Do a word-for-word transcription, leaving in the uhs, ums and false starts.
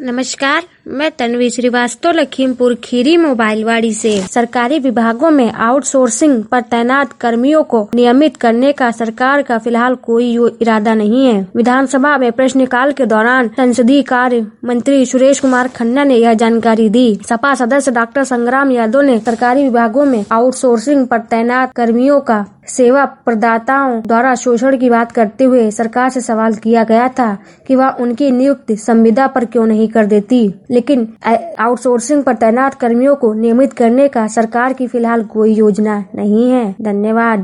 नमस्कार, मैं तन्वी श्रीवास्तव लखीमपुर खीरी मोबाइलवाड़ी से। सरकारी विभागों में आउटसोर्सिंग पर तैनात कर्मियों को नियमित करने का सरकार का फिलहाल कोई इरादा नहीं है। विधानसभा में प्रश्नकाल के दौरान संसदीय कार्य मंत्री सुरेश कुमार खन्ना ने यह जानकारी दी। सपा सदस्य डॉक्टर संग्राम यादव ने सरकारी विभागों में आउटसोर्सिंग पर तैनात कर्मियों का सेवा प्रदाताओं द्वारा शोषण की बात करते हुए सरकार से सवाल किया गया था कि वह उनकी नियुक्ति संविदा पर क्यों नहीं कर देती, लेकिन आउटसोर्सिंग पर तैनात कर्मियों को नियमित करने का सरकार की फिलहाल कोई योजना नहीं है। धन्यवाद।